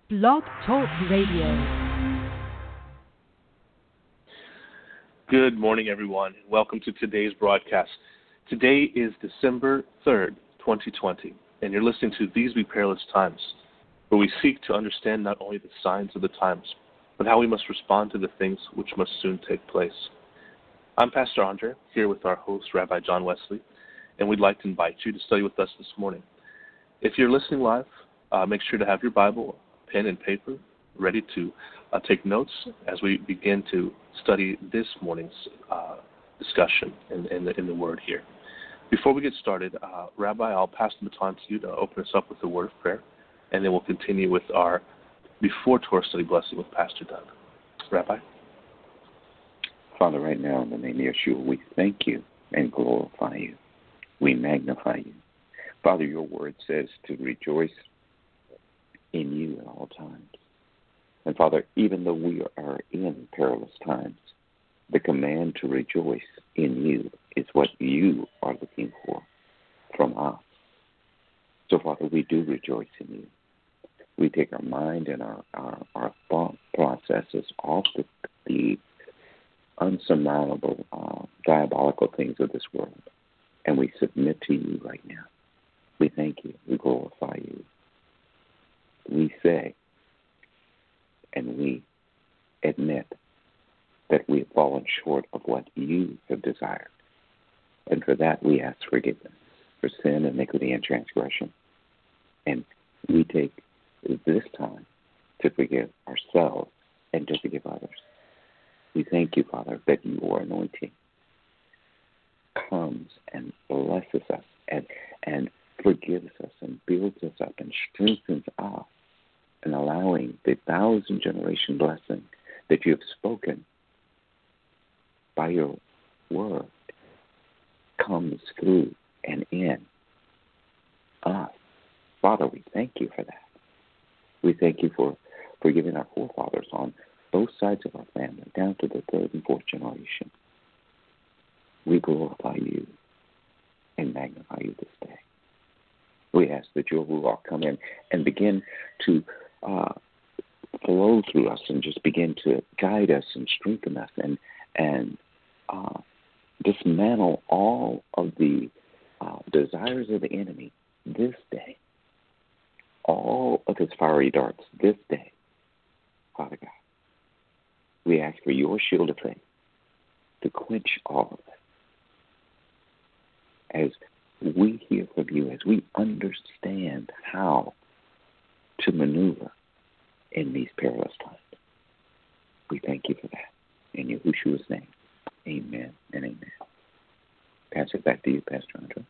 Blog Talk Radio. Good morning, everyone, and welcome to today's broadcast. Today is December 3rd, 2020, and you're listening to These Be Perilous Times, where we seek to understand not only the signs of the times, but how we must respond to the things which must soon take place. I'm Pastor Andre, here with our host, Rabbi John Wesley, and we'd like to invite you to study with us this morning. If you're listening live, make sure to have your Bible, pen, and paper ready to take notes as we begin to study this morning's discussion in the Word here. Before we get started, Rabbi, I'll pass the baton to you to open us up with a word of prayer, and then we'll continue with our Before Torah study blessing with Pastor Doug. Rabbi? Father, right now in the name of Yeshua, we thank you and glorify you. We magnify you. Father, your word says to rejoice in you at all times. And Father, even though we are in perilous times, the command to rejoice in you is what you are looking for from us. So Father, we do rejoice in you. We take our mind and our thought processes off the unsurmountable, diabolical things of this world, and we submit to you right now. We thank you. We glorify you. We say and we admit that we have fallen short of what you have desired. And for that, we ask forgiveness for sin, iniquity, and transgression. And we take this time to forgive ourselves and to forgive others. We thank you, Father, that your anointing comes and blesses us and forgives us and builds us up and strengthens us, and allowing the 1,000-generation blessing that you have spoken by your word comes through and in us. Father, we thank you for that. We thank you for forgiving our forefathers on both sides of our family, down to the third and fourth generation. We glorify you and magnify you this day. We ask that your Ruach come in and begin to flow through us and just begin to guide us and strengthen us and dismantle all of the desires of the enemy this day, all of his fiery darts this day, Father God. We ask for your shield of faith to quench all of it as we hear from you, as we understand how to maneuver in these perilous times. We thank you for that. In Yahushua's name, amen and amen. Pass it back to you, Pastor Andre.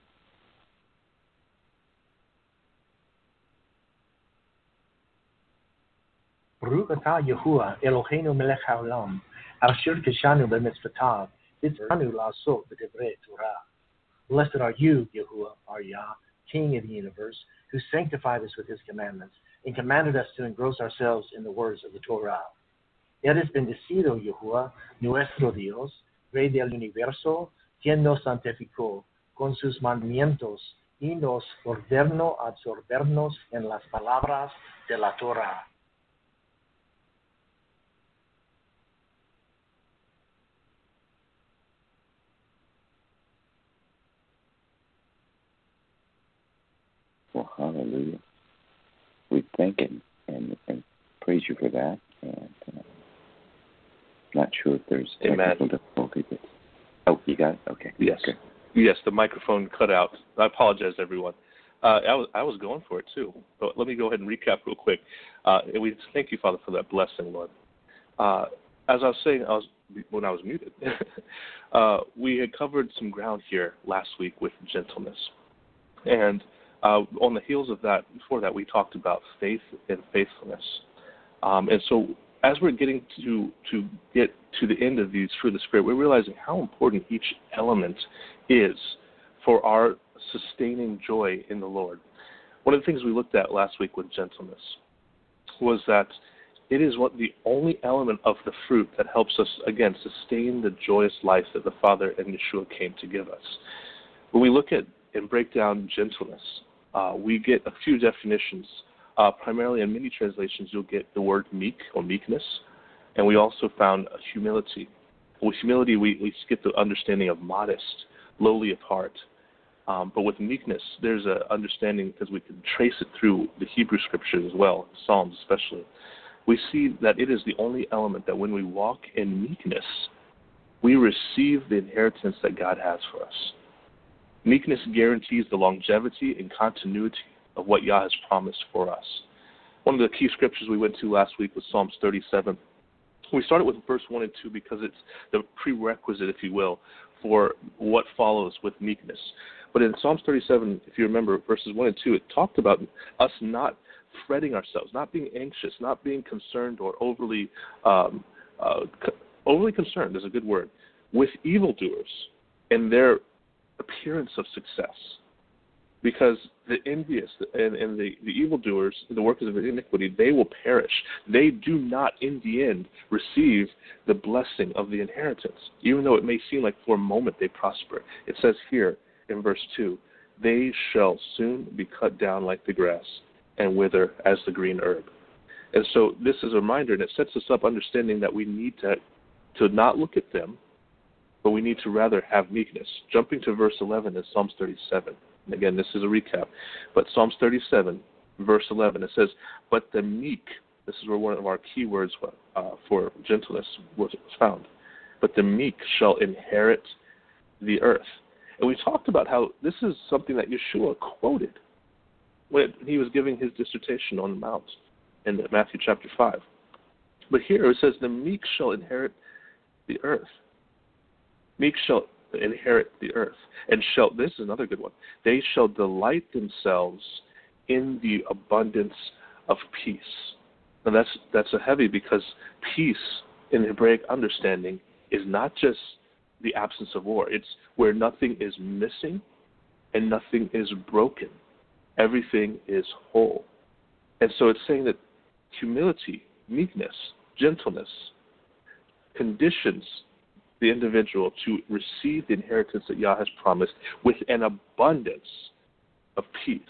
Baruch atah Yahuwah Eloheinu melech haolam, asher kishanu b'mitzvotav, v'tzivanu la'asot b'divrei Torah. Blessed are you, Yahuwah, our Yah, King of the universe, who sanctified us with his commandments and commanded us to engross ourselves in the words of the Torah. Eres bendecido, Yahuwah, nuestro Dios, Rey del universo, quien nos santificó con sus mandamientos y nos ordenó absorbernos en las palabras de la Torah. Well, hallelujah. We thank and praise you for that. And not sure if there's technical difficulty. Oh, you got it? Okay. Yes. Okay. Yes, the microphone cut out. I apologize, everyone. I was going for it, too. But let me go ahead and recap real quick. And we thank you, Father, for that blessing, Lord. As I was saying, when I was muted, we had covered some ground here last week with gentleness. And on the heels of that, before that, we talked about faith and faithfulness. And so as we're getting to get to the end of these through the Spirit, we're realizing how important each element is for our sustaining joy in the Lord. One of the things we looked at last week with gentleness was that it is the only element of the fruit that helps us, again, sustain the joyous life that the Father and Yeshua came to give us. When we look at and break down gentleness, we get a few definitions Primarily in many translations, you'll get the word meek or meekness, and we also found humility. With humility, we get the understanding of modest, lowly of heart. But with meekness, there's an understanding, because we can trace it through the Hebrew Scriptures as well, Psalms especially. We see that it is the only element that when we walk in meekness, we receive the inheritance that God has for us. Meekness guarantees the longevity and continuity of what Yah has promised for us. One of the key scriptures we went to last week was Psalms 37. We started with verse 1 and 2 because it's the prerequisite, if you will, for what follows with meekness. But in Psalms 37, if you remember, verses 1 and 2, it talked about us not fretting ourselves, not being anxious, not being concerned or overly concerned is a good word, with evildoers and their appearance of success. Because the envious and the evildoers, the workers of iniquity, they will perish. They do not, in the end, receive the blessing of the inheritance, even though it may seem like for a moment they prosper. It says here in verse 2, they shall soon be cut down like the grass and wither as the green herb. And so this is a reminder, and it sets us up understanding that we need to not look at them, but we need to rather have meekness. Jumping to verse 11 in Psalms 37. And again, this is a recap. But Psalms 37, verse 11, it says, but the meek, this is where one of our key words for gentleness was found, but the meek shall inherit the earth. And we talked about how this is something that Yeshua quoted when he was giving his dissertation on the Mount in Matthew chapter 5. But here it says, the meek shall inherit the earth. Meek shall inherit the earth. And this is another good one, they shall delight themselves in the abundance of peace. Now that's a heavy, because peace in Hebraic understanding is not just the absence of war. It's where nothing is missing and nothing is broken. Everything is whole. And so it's saying that humility, meekness, gentleness conditions the individual to receive the inheritance that Yah has promised with an abundance of peace.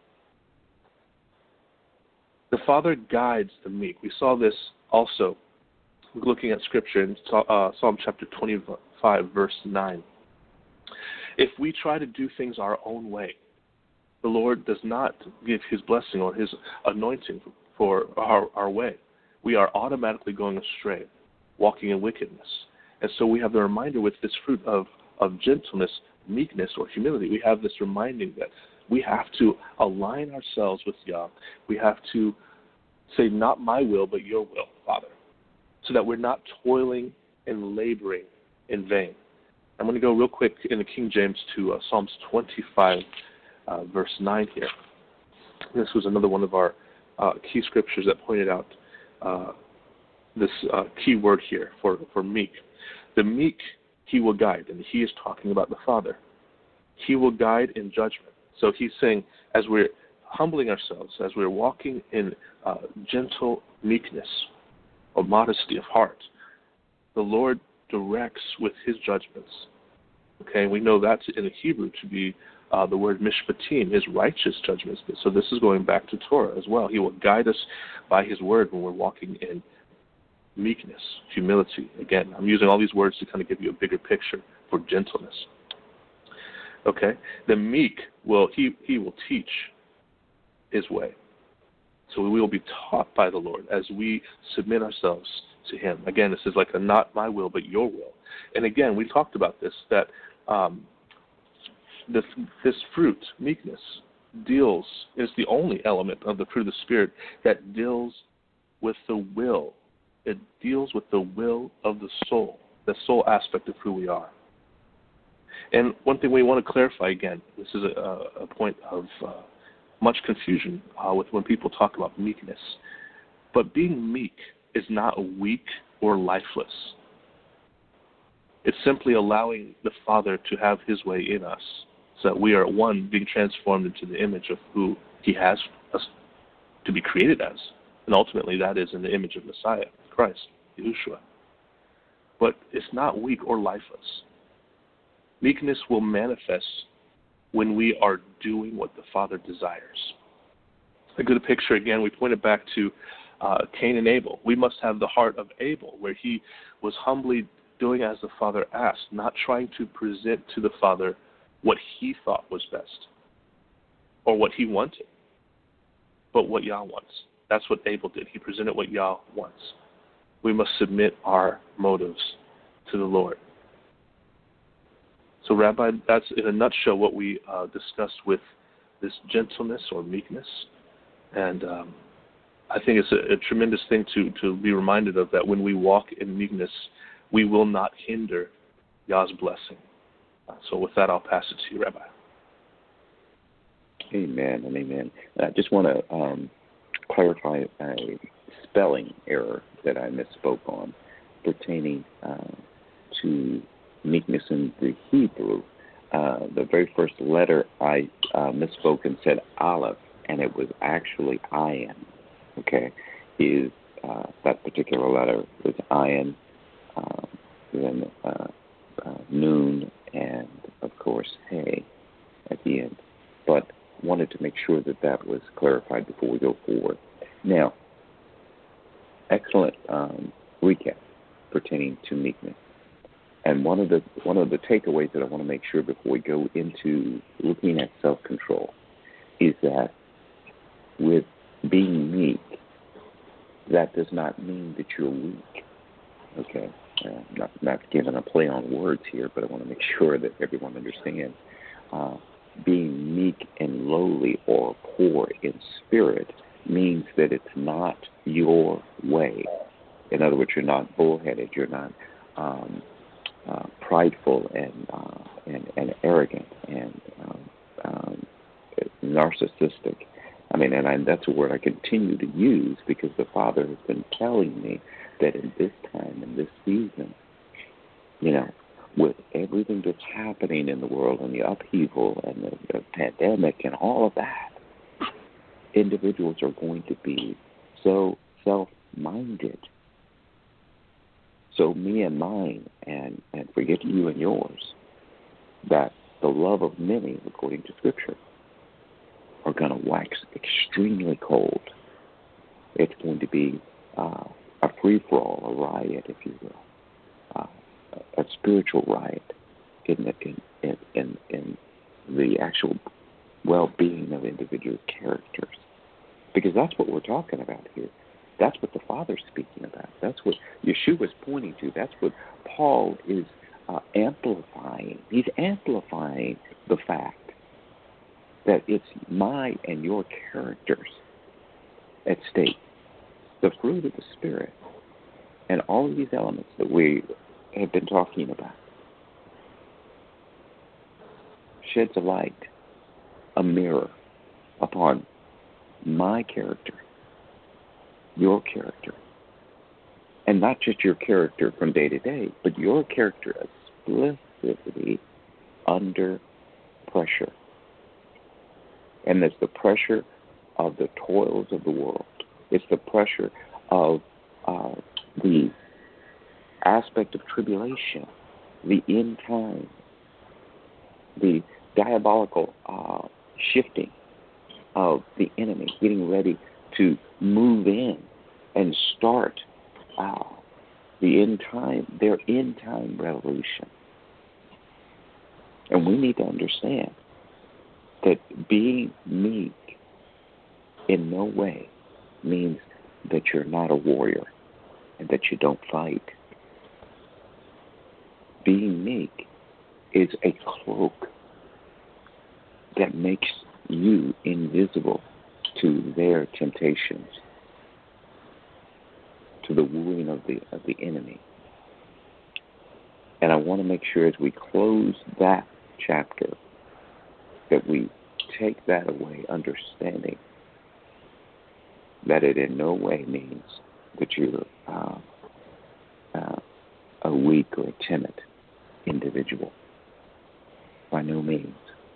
The Father guides the meek. We saw this also looking at Scripture in Psalm chapter 25, verse 9. If we try to do things our own way, the Lord does not give his blessing or his anointing for our way. We are automatically going astray, walking in wickedness. And so we have the reminder with this fruit of gentleness, meekness, or humility. We have this reminding that we have to align ourselves with Yah. We have to say, not my will, but your will, Father, so that we're not toiling and laboring in vain. I'm going to go real quick in the King James to Psalms 25, verse 9 here. This was another one of our key scriptures that pointed out this key word here for meek. The meek he will guide, and he is talking about the Father. He will guide in judgment. So he's saying, as we're humbling ourselves, as we're walking in gentle meekness or modesty of heart, the Lord directs with his judgments. Okay, we know that's in the Hebrew to be the word mishpatim, his righteous judgments. So this is going back to Torah as well. He will guide us by his word when we're walking in meekness, humility. Again, I'm using all these words to kind of give you a bigger picture for gentleness. Okay, the meek he will teach his way. So we will be taught by the Lord as we submit ourselves to him. Again, this is like a not my will, but your will. And again, we talked about this, that this fruit, meekness, is the only element of the fruit of the Spirit that deals with the will. It deals with the will of the soul aspect of who we are. And one thing we want to clarify again, this is a point of much confusion with when people talk about meekness. But being meek is not weak or lifeless. It's simply allowing the Father to have his way in us, so that we are, one, being transformed into the image of who he has us to be created as. And ultimately that is in the image of Messiah, Christ, Yahushua. But it's not weak or lifeless. Meekness will manifest when we are doing what the Father desires. a good picture, again, we pointed back to Cain and Abel. We must have the heart of Abel, where he was humbly doing as the Father asked, not trying to present to the Father what he thought was best or what he wanted, but what Yah wants. That's what Abel did. He presented what Yah wants. We must submit our motives to the Lord. So, Rabbi, that's in a nutshell what we discussed with this gentleness or meekness. And I think it's a tremendous thing to be reminded of, that when we walk in meekness, we will not hinder Yah's blessing. So with that, I'll pass it to you, Rabbi. Amen and amen. I just want to clarify a spelling error that I misspoke on pertaining to meekness in the Hebrew. The very first letter I misspoke and said Aleph, and it was actually Ayin. Okay, is that particular letter was Ayin, then Noon, and of course Hey at the end. But wanted to make sure that that was clarified before we go forward. Now, excellent recap pertaining to meekness. And one of the takeaways that I want to make sure before we go into looking at self-control is that with being meek, that does not mean that you're weak. Okay, not giving a play on words here, but I want to make sure that everyone understands. Being meek and lowly or poor in spirit means that it's not your way. In other words, you're not bullheaded. You're not prideful and arrogant and narcissistic. I mean, and that's a word I continue to use because the Father has been telling me that in this time, in this season, with everything that's happening in the world and the upheaval and the pandemic and all of that, individuals are going to be so self-minded, so me and mine, and forget you and yours, that the love of many, according to Scripture, are going to wax extremely cold. It's going to be a free-for-all, a riot, if you will, a spiritual riot in the actual well-being of individual characters. Because that's what we're talking about here. That's what the Father's speaking about. That's what Yeshua is pointing to. That's what Paul is amplifying. He's amplifying the fact that it's my and your characters at stake. The fruit of the Spirit and all of these elements that we have been talking about sheds a light, a mirror upon my character, your character, and not just your character from day to day, but your character explicitly under pressure. And it's the pressure of the toils of the world. It's the pressure of the aspect of tribulation, the end time, the diabolical shifting of the enemy, getting ready to move in and start their end time revolution. And we need to understand that being meek in no way means that you're not a warrior and that you don't fight. Being meek is a cloak that makes you invisible to their temptations, to the wooing of the enemy. And I want to make sure as we close that chapter that we take that away, understanding that it in no way means that you're a weak or a timid individual. By no means.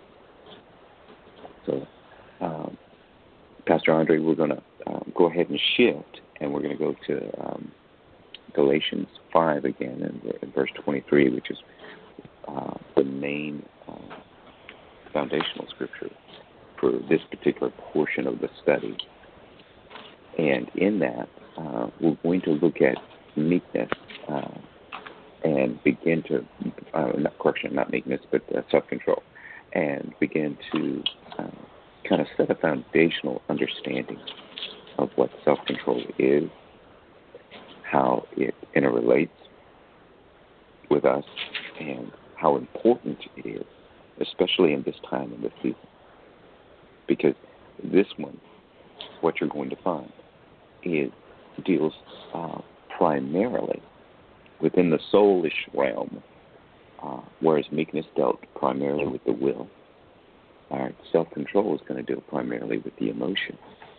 So, Pastor Andre, we're going to go ahead and shift, and we're going to go to Galatians 5 again, in verse 23, which is the main foundational scripture for this particular portion of the study. And in that, we're going to look at meekness and begin to, not meekness, but self-control, and begin to kind of set a foundational understanding of what self-control is, how it interrelates with us, and how important it is, especially in this time in this season. Because this one, what you're going to find, deals primarily within the soulish realm, whereas meekness dealt primarily with the will. All right, self-control is going to deal primarily with the emotions.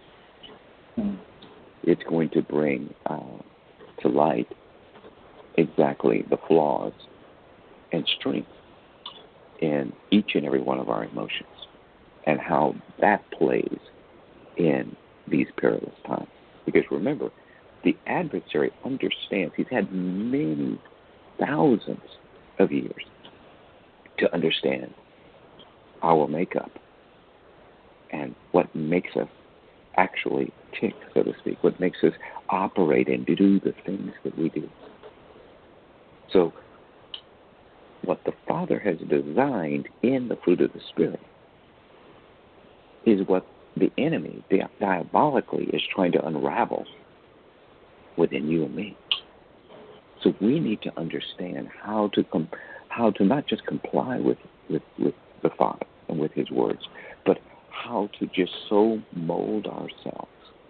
It's going to bring to light exactly the flaws and strengths in each and every one of our emotions and how that plays in these perilous times. Because remember, the adversary understands. He's had many thousands of years to understand our makeup and what makes us actually tick, so to speak, what makes us operate and do the things that we do. So what the Father has designed in the fruit of the Spirit is what the enemy diabolically is trying to unravel within you and me. So we need to understand how to not just comply with the Father and with His words, but how to just so mold ourselves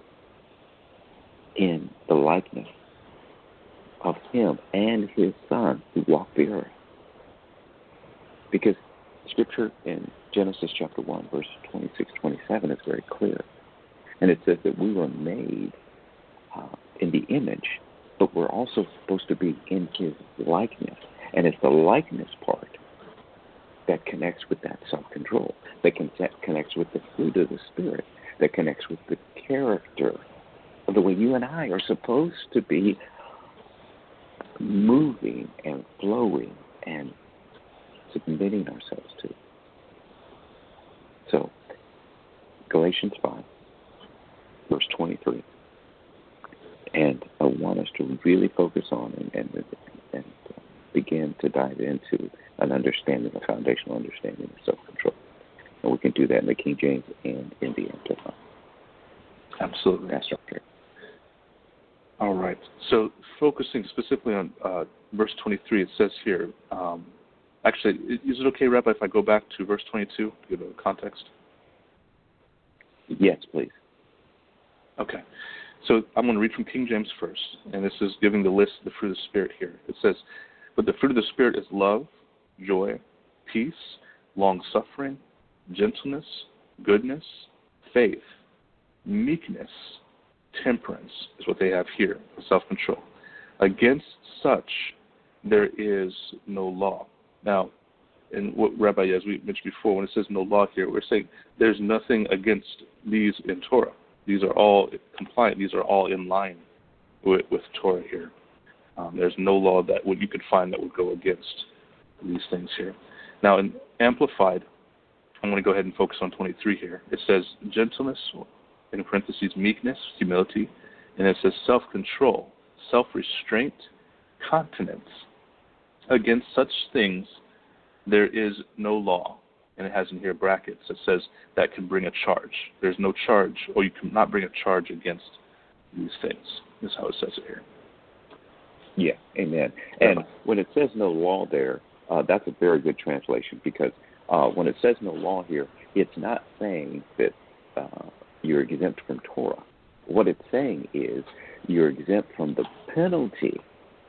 in the likeness of Him and His Son who walked the earth. Because Scripture in Genesis chapter 1, verse 26-27 is very clear. And it says that we were made in the image, but we're also supposed to be in His likeness. And it's the likeness part that connects with that self-control, that connects with the fruit of the Spirit, that connects with the character of the way you and I are supposed to be moving and flowing and submitting ourselves to. So, Galatians 5, verse 23. And I want us to really focus on and begin to dive into an understanding, a foundational understanding of self-control. And we can do that in the King James and in the Amplified. Absolutely. That's right. All right. So focusing specifically on verse 23, it says here, actually, is it okay, Rabbi, if I go back to verse 22 to give a context? Yes, please. Okay. So I'm going to read from King James first, and this is giving the list of the fruit of the Spirit here. It says, but the fruit of the Spirit is love, joy, peace, long-suffering, gentleness, goodness, faith, meekness, temperance is what they have here, self-control. Against such there is no law. Now, and what Rabbi, as we mentioned before, when it says no law here, we're saying there's nothing against these in Torah. These are all compliant. These are all in line with Torah here. There's no law that you could find that would go against these things here. Now, in Amplified, I'm going to go ahead and focus on 23 here. It says gentleness, in parentheses, meekness, humility, and it says self-control, self-restraint, continence. Against such things, there is no law. And it has in here brackets that says that can bring a charge. There's no charge, or you cannot bring a charge against these things. Is how it says it here. Yeah, amen. And when it says no law there, that's a very good translation, because when it says no law here, it's not saying that you're exempt from Torah. What it's saying is you're exempt from the penalty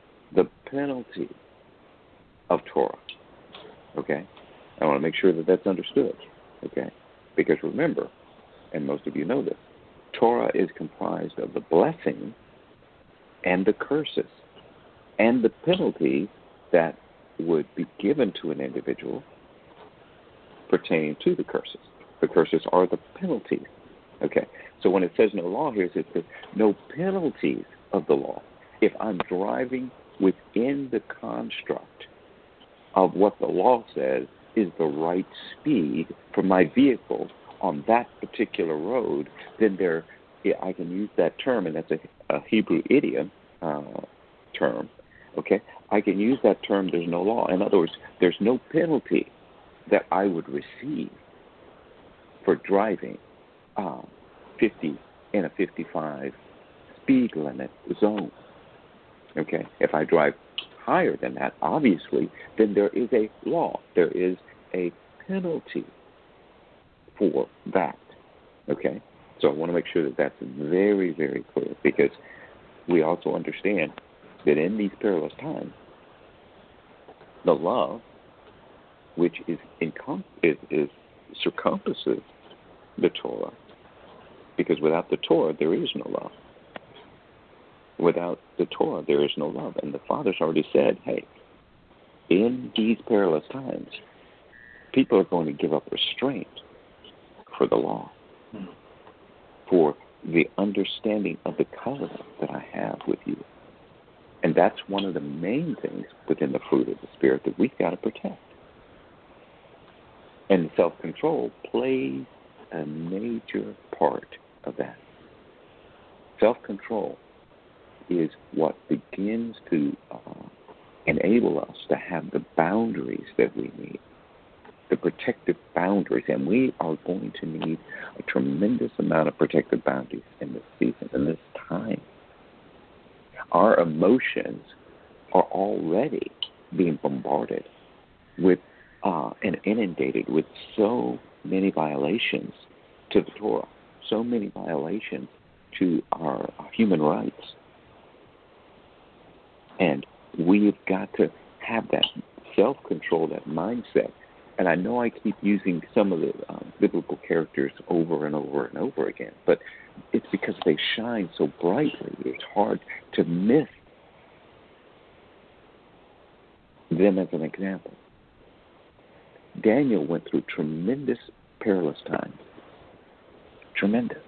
of Torah. Okay? I want to make sure that that's understood. Okay? Because remember, and most of you know this, Torah is comprised of the blessing and the curses and the penalties that would be given to an individual pertaining to the curses. The curses are the penalties. Okay, so when it says no law here, it says no penalties of the law. If I'm driving within the construct of what the law says is the right speed for my vehicle on that particular road, then there I can use that term, and that's a Hebrew idiom term. Okay, I can use that term. There's no law. In other words, there's no penalty that I would receive for driving 50 in a 55 speed limit zone. Okay, if I drive higher than that, obviously, then there is a law. There is a penalty for that. Okay, so I want to make sure that that's very, very clear, because we also understand that in these perilous times, the love, which is circumferences the Torah, because without the Torah there is no love. Without the Torah there is no love, and the Father's already said, hey, in these perilous times, people are going to give up restraint for the law, for the understanding of the covenant that I have with you. And that's one of the main things within the fruit of the Spirit that we've got to protect. And self-control plays a major part of that. Self-control is what begins to enable us to have the boundaries that we need, the protective boundaries. And we are going to need a tremendous amount of protective boundaries in this season, in this time. Our emotions are already being bombarded with and inundated with so many violations to the Torah, so many violations to our human rights. And we've got to have that self-control, that mindset. And I know I keep using some of the biblical characters over and over and over again, but it's because they shine so brightly. It's hard to miss them as an example. Daniel went through tremendous perilous times. Tremendous.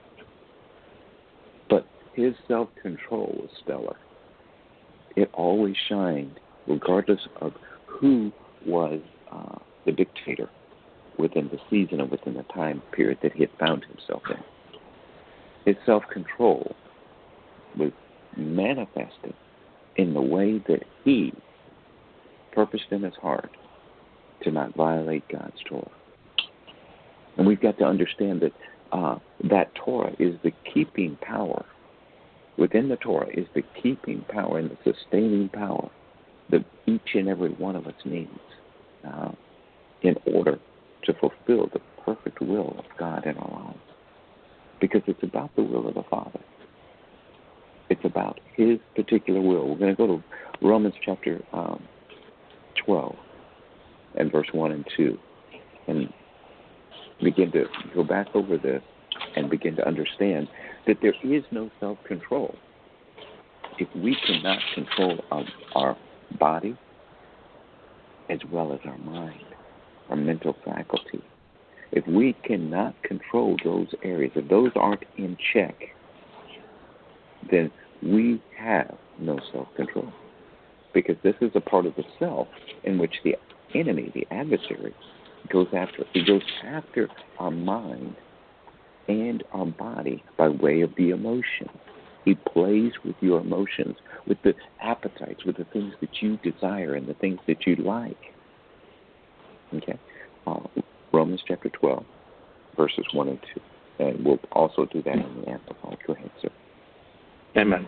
But his self-control was stellar. It always shined, regardless of who was the dictator within the season or within the time period that he had found himself in. His self-control was manifested in the way that he purposed in his heart to not violate God's Torah. And we've got to understand that that Torah is the keeping power. Within the Torah is the keeping power and the sustaining power that each and every one of us needs in order to fulfill the perfect will of God in our lives. Because it's about the will of the Father. It's about His particular will. We're going to go to Romans chapter 12 and verse 1 and 2 and begin to go back over this and begin to understand that there is no self-control if we cannot control our body as well as our mind, our mental faculty. If we cannot control those areas, if those aren't in check, then we have no self-control. Because this is a part of the self in which the enemy, the adversary, goes after. He goes after our mind and our body by way of the emotions. He plays with your emotions, with the appetites, with the things that you desire and the things that you like. Okay? Romans chapter 12, verses 1 and 2. And we'll also do that in the Amplified. Go ahead, sir. Amen.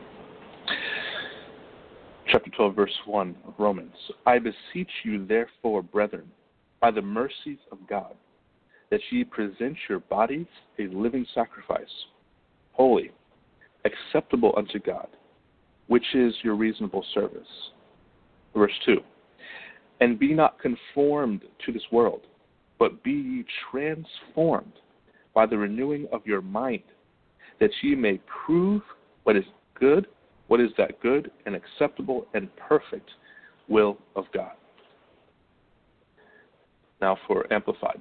Chapter 12, verse 1 of Romans. I beseech you, therefore, brethren, by the mercies of God, that ye present your bodies a living sacrifice, holy, acceptable unto God, which is your reasonable service. Verse 2. And be not conformed to this world, but be ye transformed by the renewing of your mind, that ye may prove what is good, what is that good and acceptable and perfect will of God. Now for Amplified.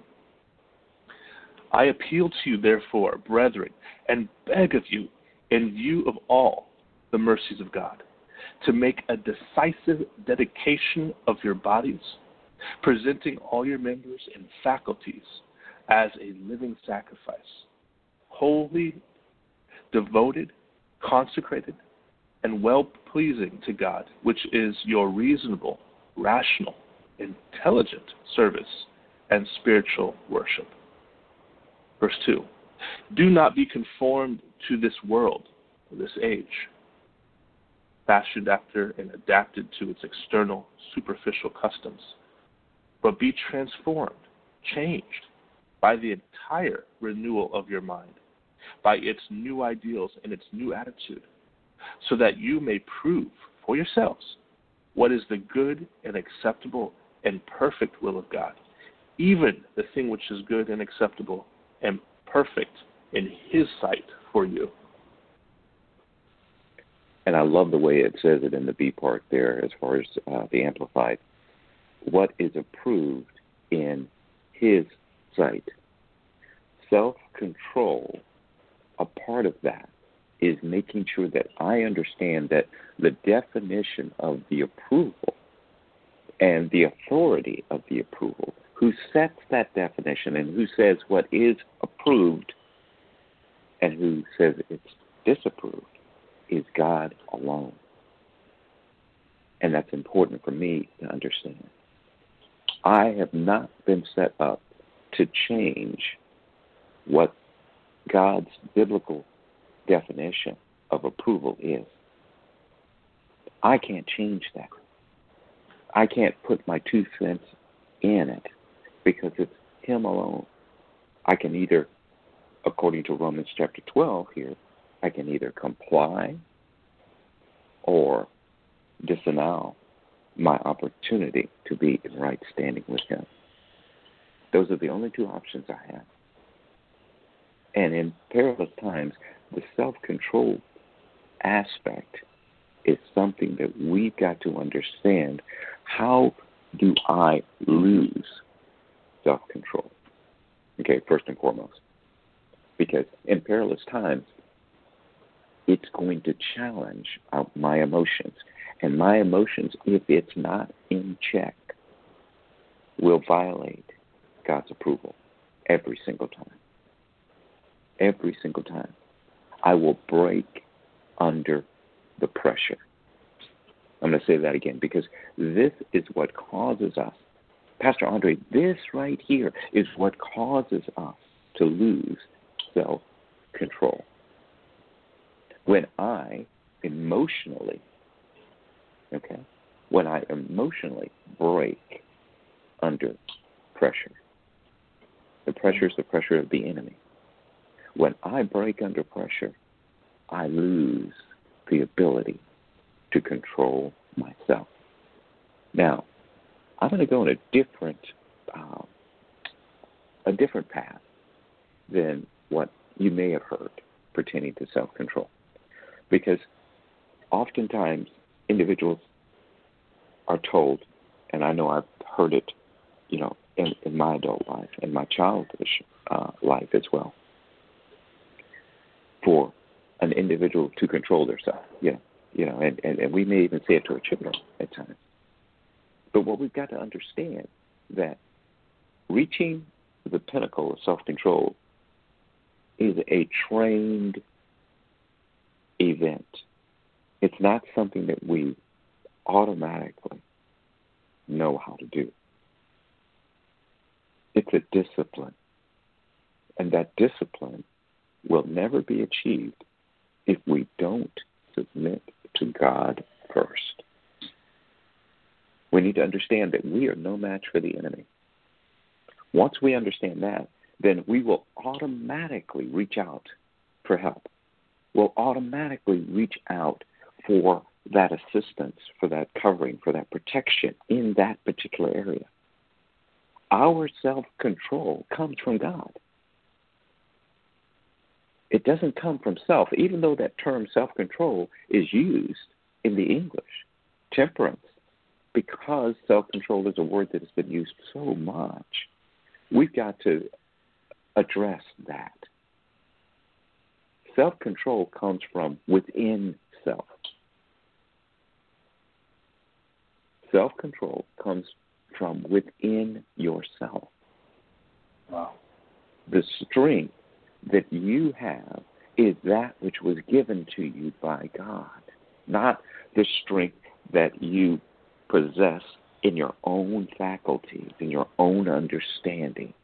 I appeal to you, therefore, brethren, and beg of you, in view of all the mercies of God, to make a decisive dedication of your bodies, presenting all your members and faculties as a living sacrifice, holy, devoted, consecrated, and well-pleasing to God, which is your reasonable, rational, intelligent service and spiritual worship. Verse 2, do not be conformed to this world, this age, fashioned after and adapted to its external, superficial customs, but be transformed, changed by the entire renewal of your mind, by its new ideals and its new attitude, so that you may prove for yourselves what is the good and acceptable and perfect will of God, even the thing which is good and acceptable and perfect in His sight for you. And I love the way it says it in the B part there as far as the Amplified. What is approved in His sight. Self-control, a part of that is making sure that I understand that the definition of the approval and the authority of the approval, who sets that definition and who says what is approved and who says it's disapproved, is God alone. And that's important for me to understand. I have not been set up to change what God's biblical definition of approval is. I can't change that. I can't put my 2 cents in it because it's Him alone. I can either, according to Romans chapter 12 here, I can either comply or disavow my opportunity to be in right standing with Him. Those are the only 2 options I have. And in perilous times, the self-control aspect is something that we've got to understand. How do I lose self-control? Okay, first and foremost. Because in perilous times, it's going to challenge my emotions. And my emotions, if it's not in check, will violate God's approval every single time. Every single time. I will break under the pressure. I'm going to say that again because this is what causes us, Pastor Andre, this right here is what causes us to lose self-control. When I emotionally break under pressure, the pressure is the pressure of the enemy. When I break under pressure, I lose the ability to control myself. Now, I'm going to go in a different path than what you may have heard pertaining to self-control. Because oftentimes individuals are told, and I know I've heard it, in my adult life and my childish life as well, for an individual to control themselves, and we may even say it to our children at times. But what we've got to understand that reaching the pinnacle of self-control is a trained event. It's not something that we automatically know how to do. It's a discipline. And that discipline will never be achieved if we don't submit to God first. We need to understand that we are no match for the enemy. Once we understand that, then we will automatically reach out for help. We'll automatically reach out for that assistance, for that covering, for that protection in that particular area. Our self-control comes from God. It doesn't come from self, even though that term self-control is used in the English. Temperance, because self-control is a word that has been used so much, we've got to address that. Self-control comes from within self. Self-control comes from within yourself. Wow. The strength that you have is that which was given to you by God, not the strength that you possess in your own faculties, in your own understanding.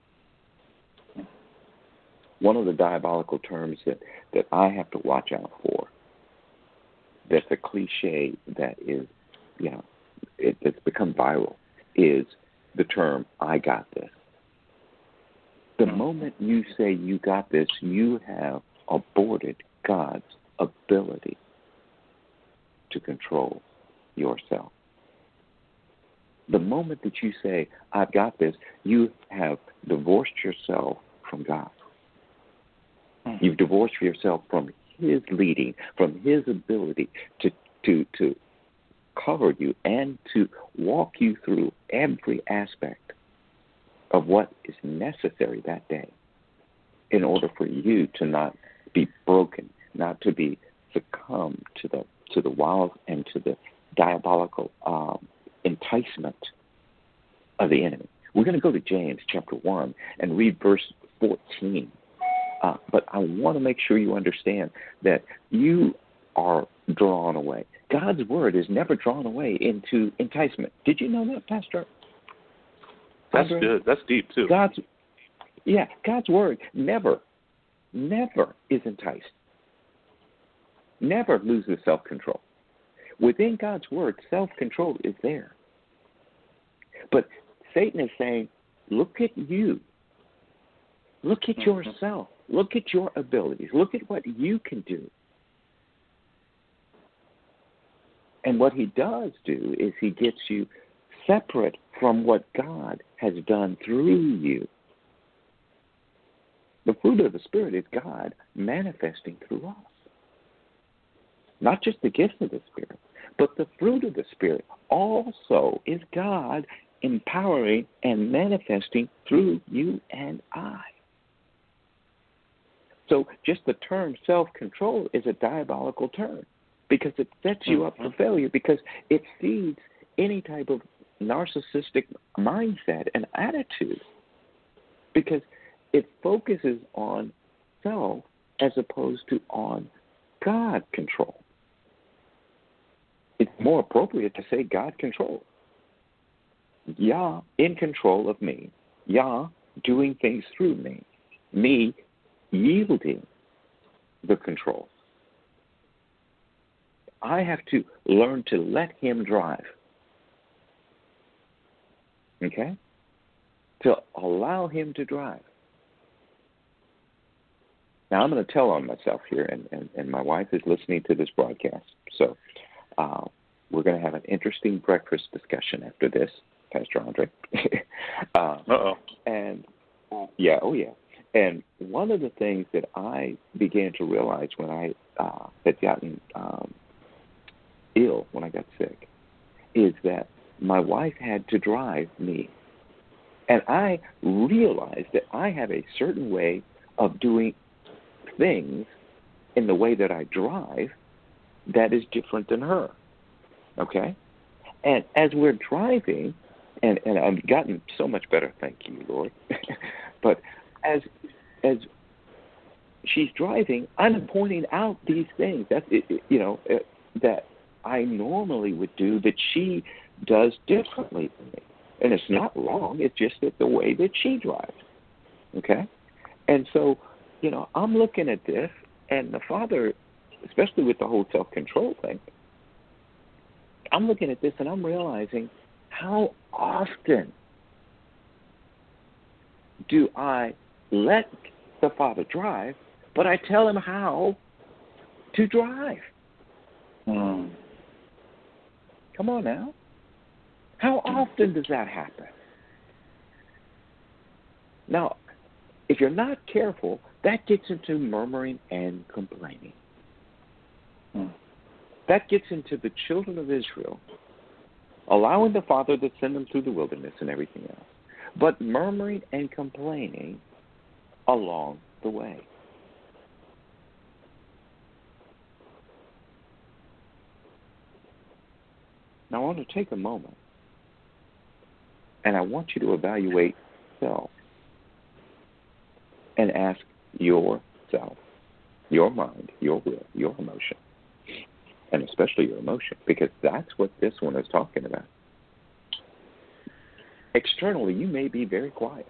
One of the diabolical terms that I have to watch out for, that's a cliche that is, it's become viral, is the term, I got this. The moment you say you got this, you have aborted God's ability to control yourself. The moment that you say, I've got this, you have divorced yourself from God. You've divorced yourself from His leading, from His ability to cover you and to walk you through every aspect of what is necessary that day in order for you to not be broken, not to be succumbed to the wiles and to the diabolical enticement of the enemy. We're going to go to James chapter 1 and read verse 14. But I want to make sure you understand that you are drawn away. God's word is never drawn away into enticement. Did you know that, Pastor? That's good. That's deep, too. God's word never is enticed. Never loses self-control. Within God's word, self-control is there. But Satan is saying, look at you. Look at yourself. Look at your abilities. Look at what you can do. And what he does do is he gets you separate from what God has done through you. The fruit of the Spirit is God manifesting through us. Not just the gifts of the Spirit, but the fruit of the Spirit also is God empowering and manifesting through you and I. So just the term self-control is a diabolical term because it sets you up for failure, because it feeds any type of narcissistic mindset and attitude, because it focuses on self as opposed to on God control. It's more appropriate to say God control. Yah in control of me. Yah doing things through me. Me yielding the control. I have to learn to let him drive. Okay? To allow him to drive. Now, I'm going to tell on myself here, and my wife is listening to this broadcast. So we're going to have an interesting breakfast discussion after this, Pastor Andre. Uh-oh. And, yeah. And one of the things that I began to realize when I had gotten ill, when I got sick, is that my wife had to drive me. And I realized that I have a certain way of doing things in the way that I drive that is different than her. Okay? And as we're driving, and I've gotten so much better, thank you, Lord. But as she's driving, I'm pointing out these things that I normally would do that she does differently than me. And it's not wrong. It's just that the way that she drives. Okay? And so, I'm looking at this, and the Father, especially with the whole self-control thing, I'm looking at this and I'm realizing how often do I let the Father drive, but I tell him how to drive. Come on now. How often does that happen? Now, if you're not careful, that gets into murmuring and complaining. That gets into the children of Israel allowing the Father to send them through the wilderness and everything else, but murmuring and complaining along the way. Now, I want to take a moment, and I want you to evaluate self and ask yourself, your mind, your will, your emotion, and especially your emotion, because that's what this one is talking about. Externally, you may be very quiet,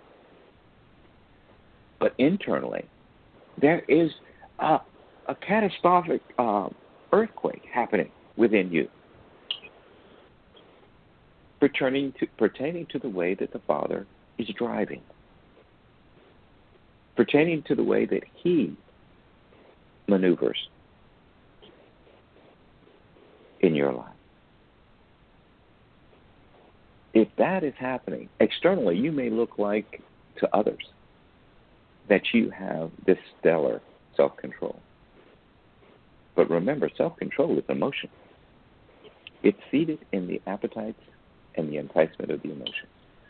but internally, there is a catastrophic earthquake happening within you, pertaining to the way that the Father is driving, pertaining to the way that He maneuvers in your life. If that is happening, externally, you may look like to others that you have this stellar self-control. But remember, self-control is emotion. It's seated in the appetites and the enticement of the emotions.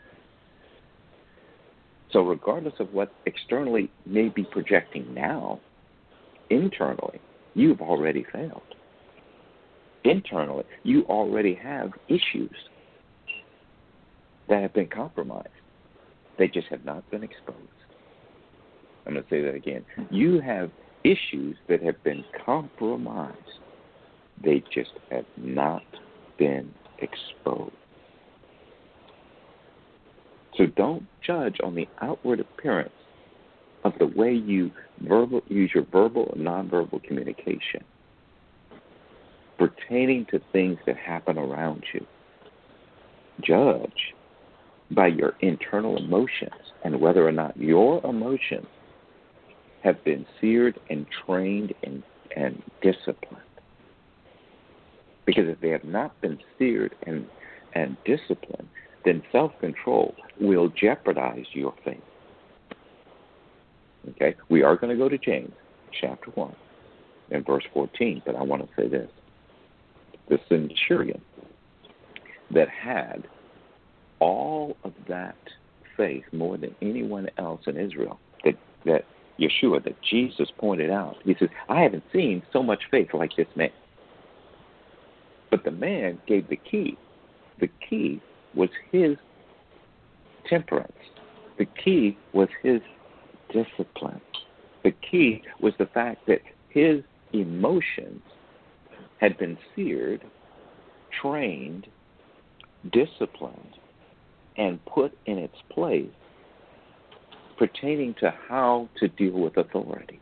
So regardless of what externally may be projecting now, internally, you've already failed. Internally, you already have issues that have been compromised. They just have not been exposed. I'm going to say that again. You have issues that have been compromised. They just have not been exposed. So don't judge on the outward appearance of the way you use your verbal and nonverbal communication pertaining to things that happen around you. Judge by your internal emotions and whether or not your emotions have been seared and trained and disciplined. Because if they have not been seared and disciplined, then self-control will jeopardize your faith. Okay? We are going to go to James chapter 1 and verse 14, but I want to say this. The centurion that had all of that faith more than anyone else in Israel, that Yeshua, that Jesus pointed out, he says, I haven't seen so much faith like this man. But the man gave the key. The key was his temperance. The key was his discipline. The key was the fact that his emotions had been seared, trained, disciplined, and put in its place pertaining to how to deal with authority.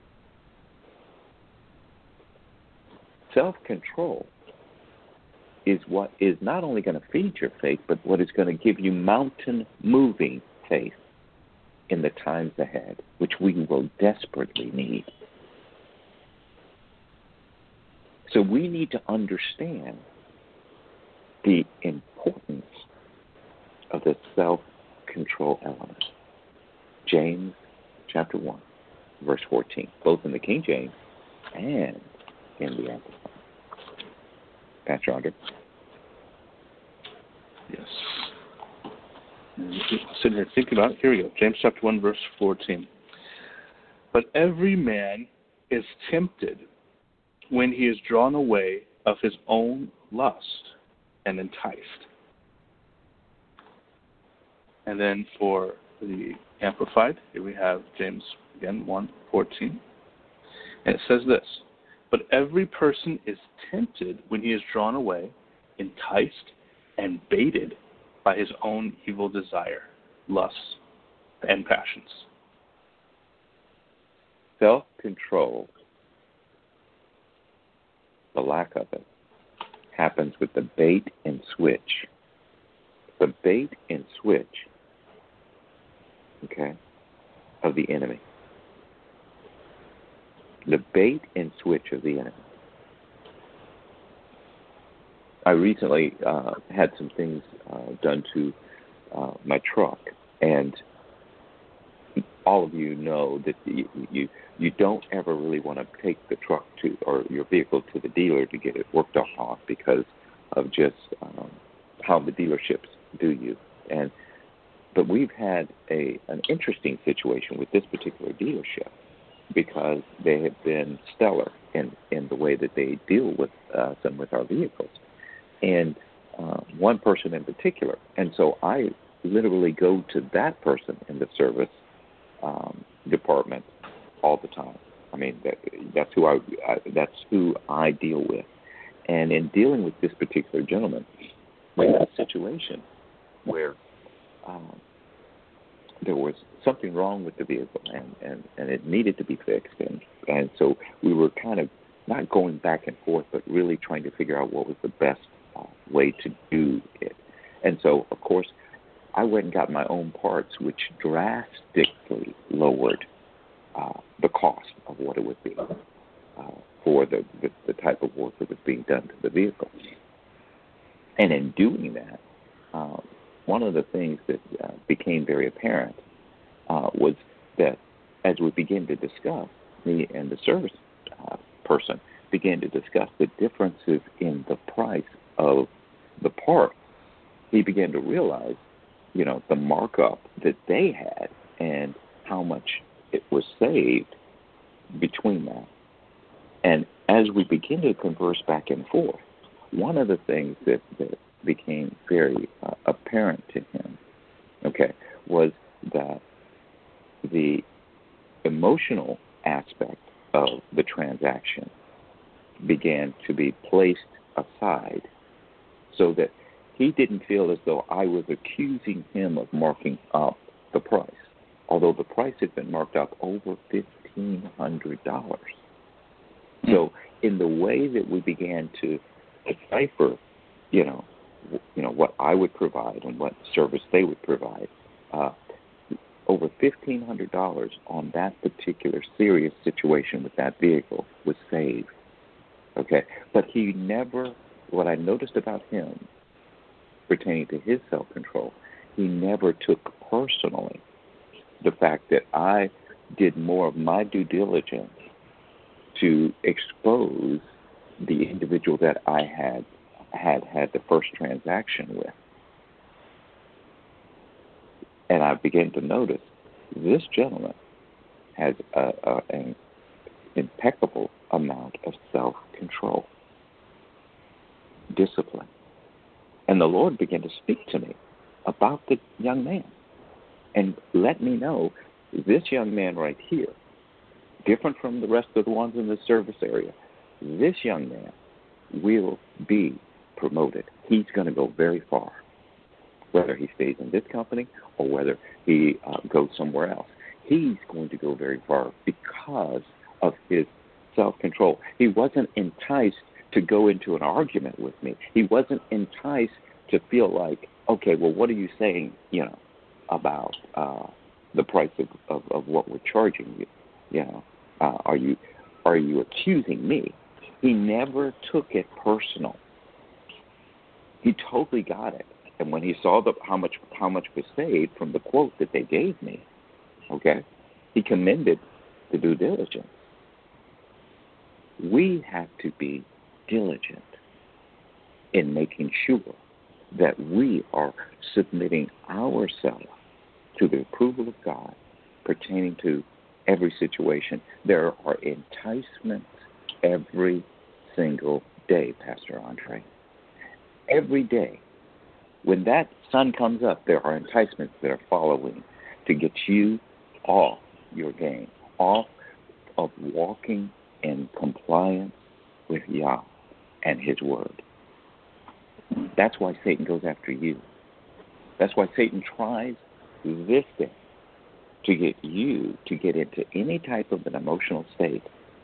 Self-control is what is not only going to feed your faith, but what is going to give you mountain-moving faith in the times ahead, which we will desperately need. So we need to understand the importance of the self-control element. James chapter 1, verse 14, both in the King James and in the Amplified. Pastor Andre? Yes. Sitting here thinking about it. Here we go. James chapter 1, verse 14. But every man is tempted when he is drawn away of his own lust and enticed. And then for the Amplified, here we have James, again, 1:14. And it says this, but every person is tempted when he is drawn away, enticed, and baited by his own evil desire, lusts, and passions. Self-control, the lack of it, happens with the bait and switch. The bait and switch, okay, of the enemy. The bait and switch of the enemy. I recently had some things done to my truck, and all of you know that you don't ever really want to take the truck to or your vehicle to the dealer to get it worked on because of just how the dealerships do you. But we've had an interesting situation with this particular dealership because they have been stellar in the way that they deal with us and with our vehicles. And one person in particular. And so I literally go to that person in the service department all the time. mean, that's who I deal with. And in dealing with this particular gentleman, we had a situation where there was something wrong with the vehicle, and it needed to be fixed. And so we were kind of not going back and forth, but really trying to figure out what was the best way to do it. And so, of course, I went and got my own parts, which drastically lowered the cost of what it would be for the type of work that was being done to the vehicle. And in doing that, one of the things that became very apparent was that as we began to discuss, me and the service person began to discuss the differences in the price of the part, he began to realize, the markup that they had and how much it was saved between that. And as we began to converse back and forth, one of the things that became very apparent to him, was that the emotional aspect of the transaction began to be placed aside so that he didn't feel as though I was accusing him of marking up the price, although the price had been marked up over $1,500. So in the way that we began to decipher, what I would provide and what service they would provide, over $1,500 on that particular serious situation with that vehicle was saved. But he never, what I noticed about him pertaining to his self-control, he never took personally the fact that I did more of my due diligence to expose the individual that I had the first transaction with. And I began to notice this gentleman has an impeccable amount of self-control, discipline. And the Lord began to speak to me about the young man and let me know this young man right here, different from the rest of the ones in the service area, this young man will be promoted. He's going to go very far, whether he stays in this company or whether he goes somewhere else. He's going to go very far because of his self-control. He wasn't enticed to go into an argument with me. He wasn't enticed to feel like, okay, well, what are you saying, about the price of what we're charging you? Are you accusing me? He never took it personal. He totally got it. And when he saw how much was saved from the quote that they gave me, he commended the due diligence. We have to be diligent in making sure that we are submitting ourselves to the approval of God pertaining to every situation. There are enticements every single day, Pastor Andre. Every day. When that sun comes up, there are enticements that are following to get you off your game, off of walking in compliance with Yah and His Word. That's why Satan goes after you. That's why Satan tries this day to get you to get into any type of an emotional state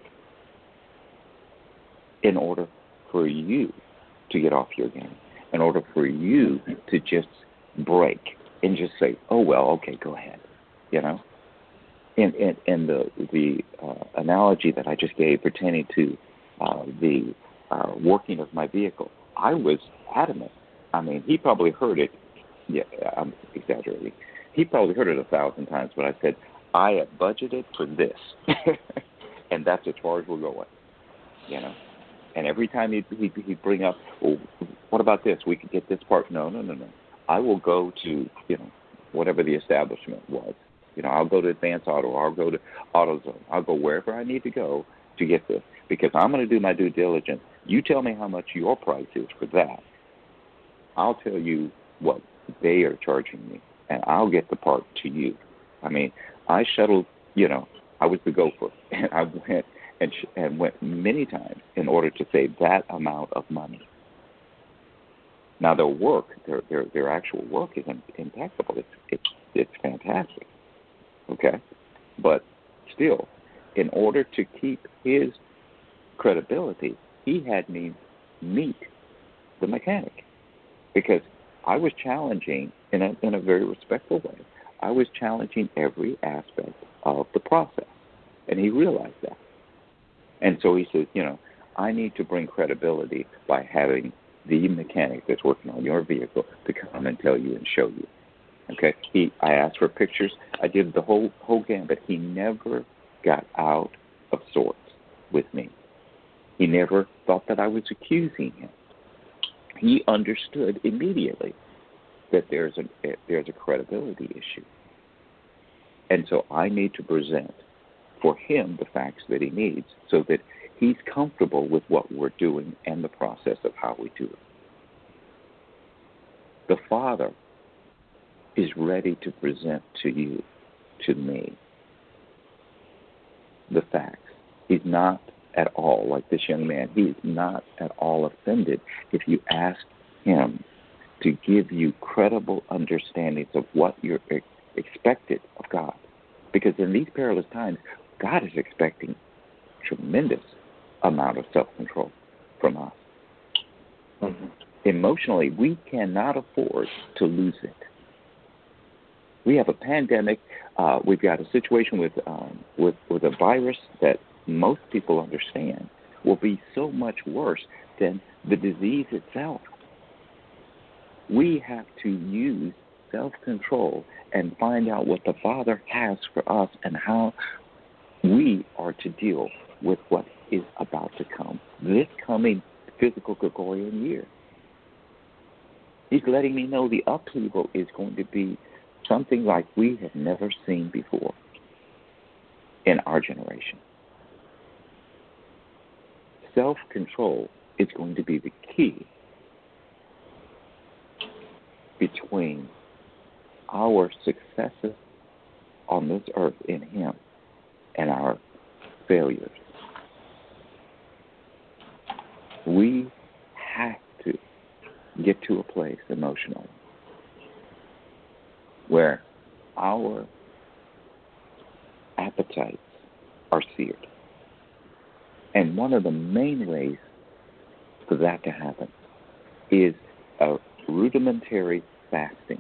in order for you to get off your game, in order for you to just break and just say, oh, well, okay, go ahead, And the analogy that I just gave pertaining to the working of my vehicle, I was adamant. I mean, he probably heard it. Yeah, I'm exaggerating. He probably heard it 1,000 times, but I said, I have budgeted for this, and that's as far as we're going, And every time he'd bring up, well, what about this? We could get this part. No. I will go to, whatever the establishment was. I'll go to Advance Auto, I'll go to AutoZone. I'll go wherever I need to go to get this because I'm going to do my due diligence. You tell me how much your price is for that. I'll tell you what they are charging me, and I'll get the part to you. I mean, I shuttled I was the gopher, and I went and went many times in order to save that amount of money. Now their actual work is impeccable. It's fantastic. Okay, but still, in order to keep his credibility, he had me meet the mechanic, because I was challenging in a very respectful way. I was challenging every aspect of the process, and he realized that. And so he says, I need to bring credibility by having the mechanic that's working on your vehicle to come and tell you and show you. Okay? I asked for pictures. I did the whole gambit. He never got out of sorts with me. He never thought that I was accusing him. He understood immediately that there's a credibility issue. And so I need to present for him the facts that he needs so that he's comfortable with what we're doing and the process of how we do it. The Father is ready to present to you, to me, the facts. He's not at all, like this young man, he is not at all offended if you ask him to give you credible understandings of what you're expected of God. Because in these perilous times, God is expecting tremendous amount of self-control from us. Mm-hmm. Emotionally, we cannot afford to lose it. We have a pandemic. We've got a situation with a virus that most people understand will be so much worse than the disease itself. We have to use self-control and find out what the Father has for us and how we are to deal with what is about to come, this coming physical Gregorian year. He's letting me know the upheaval is going to be something like we have never seen before in our generation. Self-control is going to be the key between our successes on this earth in Him and our failures. We have to get to a place emotionally where our appetites are seared. And one of the main ways for that to happen is a rudimentary fasting.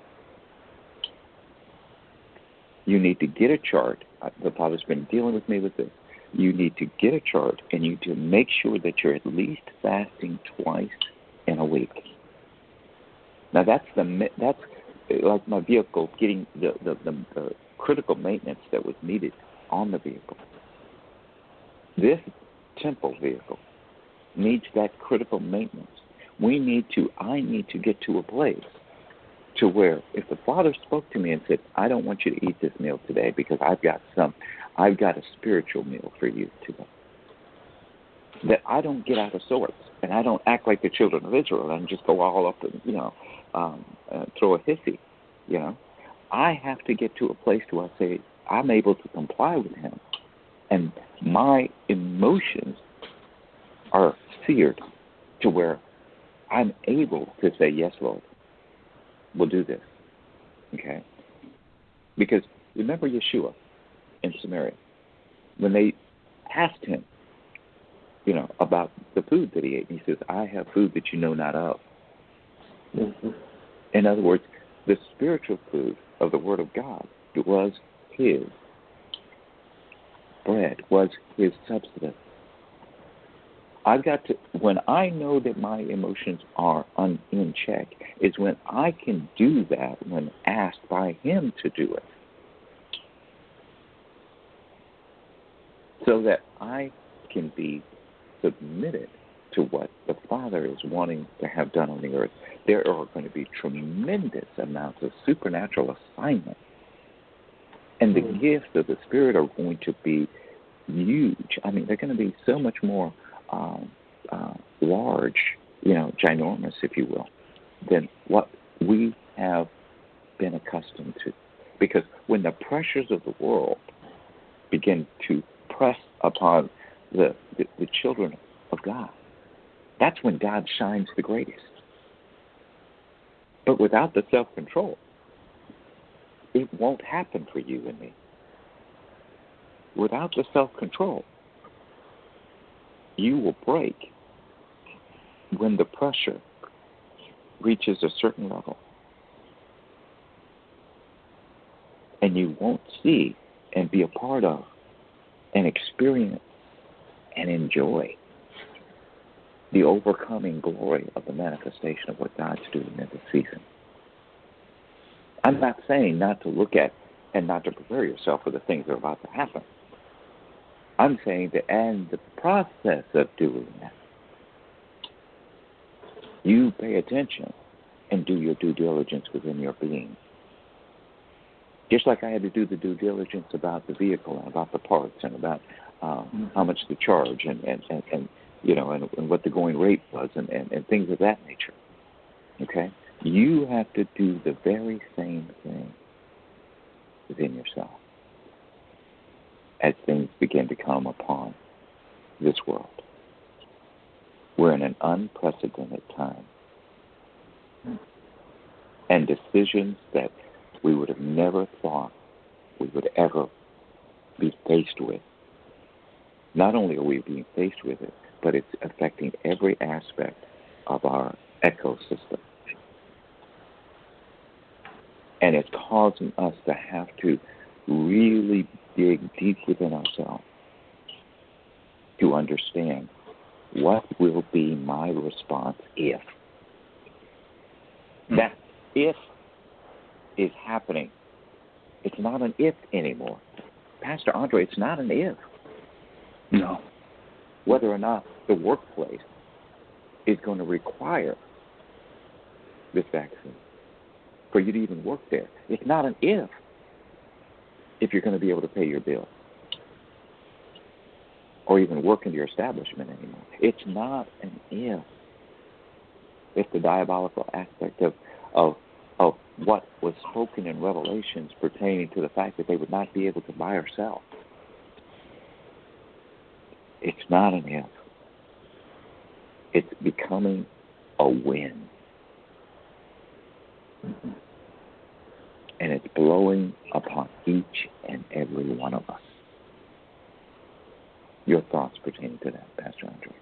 You need to get a chart. The Father's been dealing with me with this. You need to get a chart, and you need to make sure that you're at least fasting twice in a week. Now that's like my vehicle getting the critical maintenance that was needed on the vehicle. This temple vehicle needs that critical maintenance. I need to get to a place to where if the Father spoke to me and said, I don't want you to eat this meal today because I've got a spiritual meal for you today, that I don't get out of sorts and I don't act like the children of Israel and just go all up and, throw a hissy, I have to get to a place where I say I'm able to comply with Him and my emotions are seared to where I'm able to say, yes, Lord, we'll do this. Okay? Because remember Yeshua in Samaria, when they asked Him, about the food that He ate, and He says, I have food that you know not of. Mm-hmm. In other words, the spiritual food of the Word of God was His bread, was His substance. When I know that my emotions are in check, is when I can do that when asked by Him to do it. So that I can be submitted to what the Father is wanting to have done on the earth. There are going to be tremendous amounts of supernatural assignment. And the gifts of the Spirit are going to be huge. I mean, they're going to be so much more large, ginormous, if you will, than what we have been accustomed to. Because when the pressures of the world begin to press upon the children of God. That's when God shines the greatest. But without the self-control, it won't happen for you and me. Without the self-control, you will break when the pressure reaches a certain level. And you won't see and be a part of and experience and enjoy the overcoming glory of the manifestation of what God's doing in this season. I'm not saying not to look at and not to prepare yourself for the things that are about to happen. I'm saying that in the process of doing that, you pay attention and do your due diligence within your being. Just like I had to do the due diligence about the vehicle and about the parts and about how much to charge and what the going rate was and things of that nature. Okay? You have to do the very same thing within yourself as things begin to come upon this world. We're in an unprecedented time. And decisions that we would have never thought we would ever be faced with. Not only are we being faced with it, but it's affecting every aspect of our ecosystem. And it's causing us to have to really dig deep within ourselves to understand what will be my response if. That if is happening. It's not an if anymore. Pastor Andre, it's not an if. No. Whether or not the workplace is going to require this vaccine for you to even work there. It's not an if you're going to be able to pay your bill or even work in your establishment anymore. It's not an if. It's the diabolical aspect of what was spoken in Revelations pertaining to the fact that they would not be able to buy or sell. It's not an if. It's becoming a win. Mm-hmm. And it's blowing upon each and every one of us. Your thoughts pertaining to that, Pastor Andre?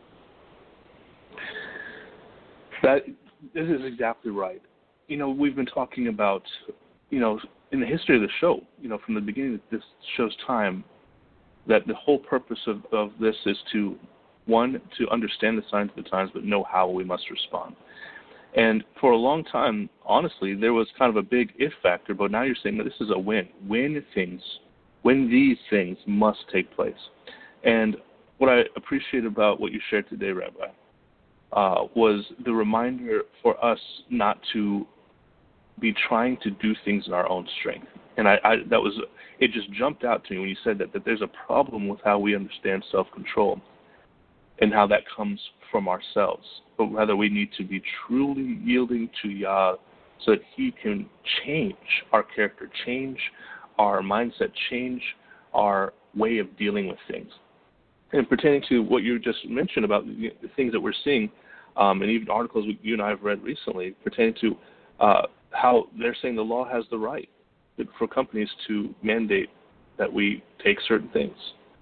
This is exactly right. We've been talking about, in the history of the show, from the beginning of this show's time, that the whole purpose of this is to understand the signs of the times, but know how we must respond. And for a long time, honestly, there was kind of a big if factor, but now you're saying that this is a win. When these things must take place. And what I appreciate about what you shared today, Rabbi, was the reminder for us not to be trying to do things in our own strength. And it just jumped out to me when you said that there's a problem with how we understand self-control and how that comes from ourselves, but rather we need to be truly yielding to Yah so that He can change our character, change our mindset, change our way of dealing with things. And pertaining to what you just mentioned about the things that we're seeing, and even articles you and I have read recently pertaining to how they're saying the law has the right for companies to mandate that we take certain things.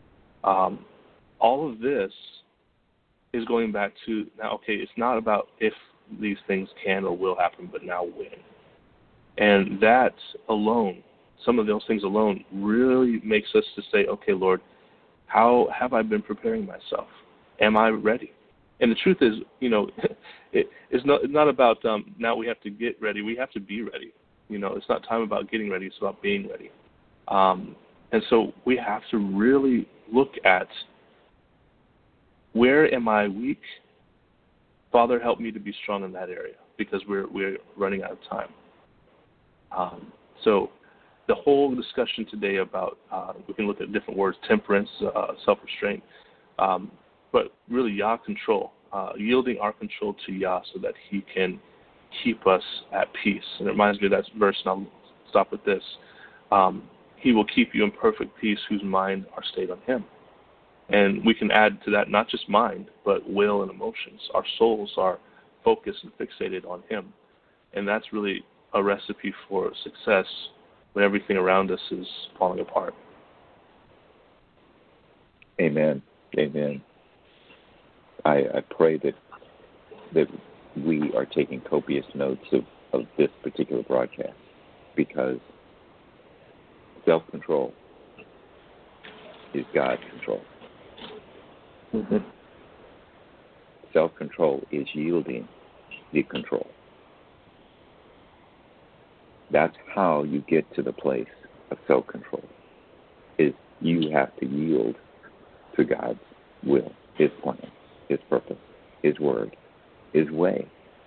All of this is going back to now, okay, it's not about if these things can or will happen, but now when. And that alone, some of those things alone, really makes us to say, okay, Lord, how have I been preparing myself? Am I ready? And the truth is, it's not about now we have to get ready. We have to be ready. It's not time about getting ready. It's about being ready. And so we have to really look at, where am I weak? Father, help me to be strong in that area, because we're running out of time. So the whole discussion today about, we can look at different words, temperance, self-restraint, but really Yah control, yielding our control to Yah so that He can keep us at peace. And it reminds me of that verse, and I'll stop with this. He will keep you in perfect peace whose mind are stayed on him. And we can add to that not just mind, but will and emotions. Our souls are focused and fixated on him. And that's really a recipe for success when everything around us is falling apart. Amen. Amen. I pray that we are taking copious notes of this particular broadcast, because self-control is God's control. Mm-hmm. Self-control is yielding the control. That's how you get to the place of self-control, is you have to yield to God's will, his plan, his purpose, his word, his way.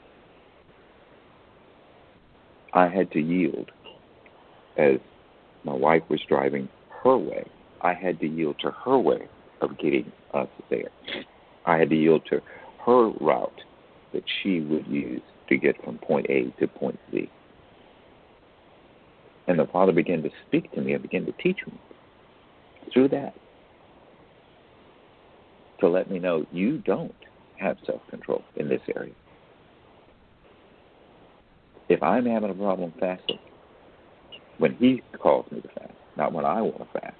I had to yield as my wife was driving her way. I had to yield to her way of getting us there. I had to yield to her route that she would use to get from point A to point Z. And the Father began to speak to me and began to teach me through that, to let me know you don't have self-control in this area. If I'm having a problem fasting, when he calls me to fast, not when I want to fast,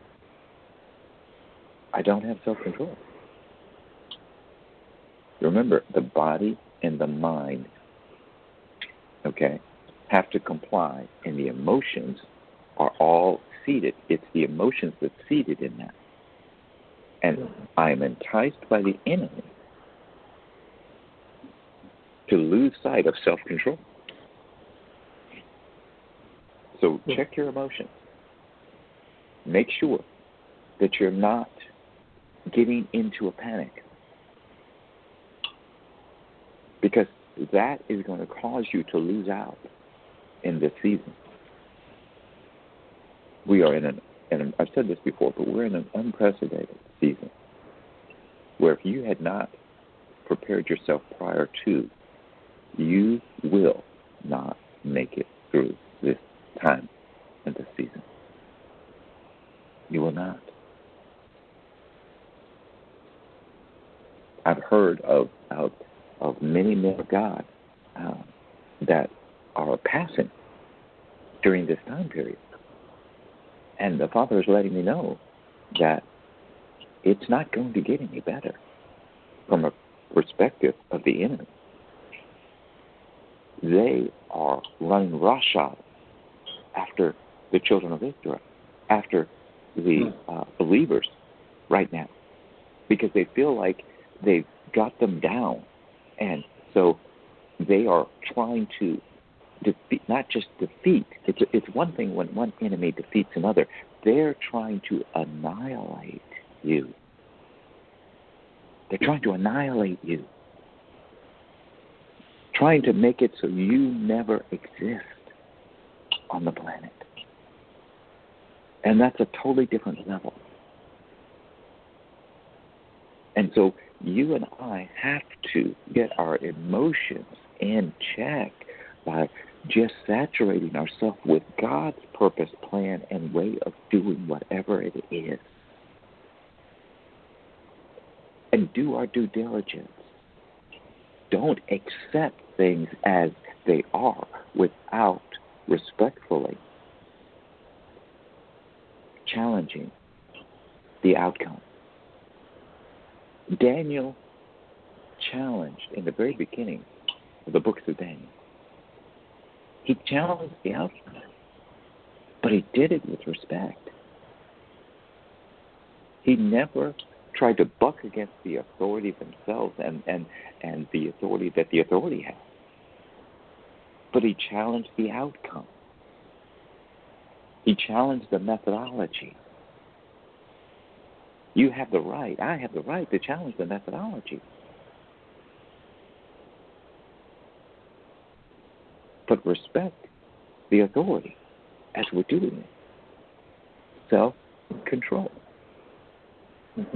I don't have self-control. Remember, the body and the mind, have to comply, and the emotions are all seated. It's the emotions that's seated in that. And I am enticed by the enemy to lose sight of self-control. So check your emotions. Make sure that you're not getting into a panic, because that is going to cause you to lose out in this season. We are in I've said this before, but we're in an unprecedented season where if you had not prepared yourself prior to, you will not make it through this time and this season. You will not. I've heard of many men of God that are passing during this time period. And the Father is letting me know that it's not going to get any better from a perspective of the enemy. They are running roughshod after the children of Israel, after the believers right now, because they feel like they've got them down. And so they are trying to defeat, not just defeat. It's one thing when one enemy defeats another. They're trying to annihilate you. They're trying to annihilate you. Trying to make it so you never exist on the planet. And that's a totally different level. And so you and I have to get our emotions in check by just saturating ourselves with God's purpose, plan, and way of doing whatever it is. And do our due diligence. Don't accept things as they are without respectfully challenging the outcome. Daniel challenged in the very beginning of the books of Daniel. He challenged the outcome, but he did it with respect. He never tried to buck against the authority themselves and the authority that the authority has. But he challenged the outcome. He challenged the methodology. You have the right, I have the right to challenge the methodology. But respect the authority as we're doing it. Self-control. Mm-hmm.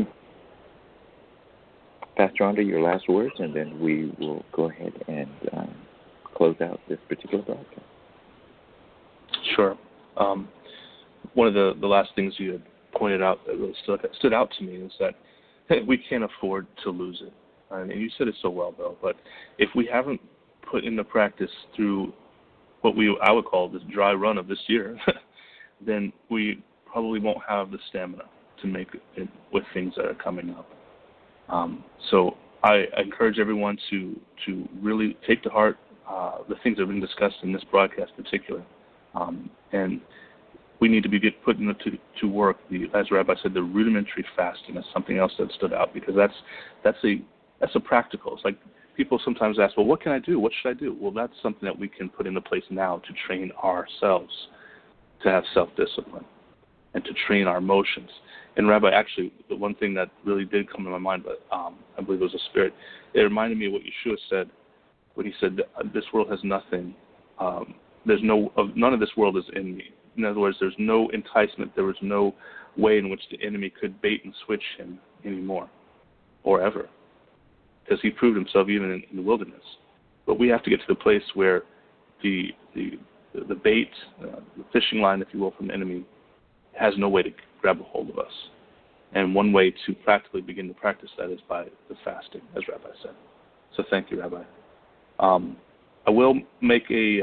Pastor Andre, your last words, and then we will go ahead and close out this particular broadcast. Sure. one of the last things you had pointed out that really stood out to me is that we can't afford to lose it. And you said it so well, Bill, but if we haven't put into practice through what I would call this dry run of this year, then we probably won't have the stamina to make it with things that are coming up. So I encourage everyone to really take to heart the things that have been discussed in this broadcast in particular. And we need to be putting to work, as Rabbi said, the rudimentary fasting. That's something else that stood out, because that's a practical. It's like people sometimes ask, well, what can I do? What should I do? Well, that's something that we can put into place now to train ourselves to have self-discipline and to train our emotions. And Rabbi, actually, the one thing that really did come to my mind, but I believe it was a spirit, it reminded me of what Yeshua said when he said, this world has nothing, none of this world is in me. In other words, there's no enticement, there was no way in which the enemy could bait and switch him anymore or ever, because he proved himself even in the wilderness. But we have to get to the place where the bait, the fishing line, if you will, from the enemy has no way to grab a hold of us. And one way to practically begin to practice that is by the fasting, as Rabbi said. So thank you, Rabbi. I will make a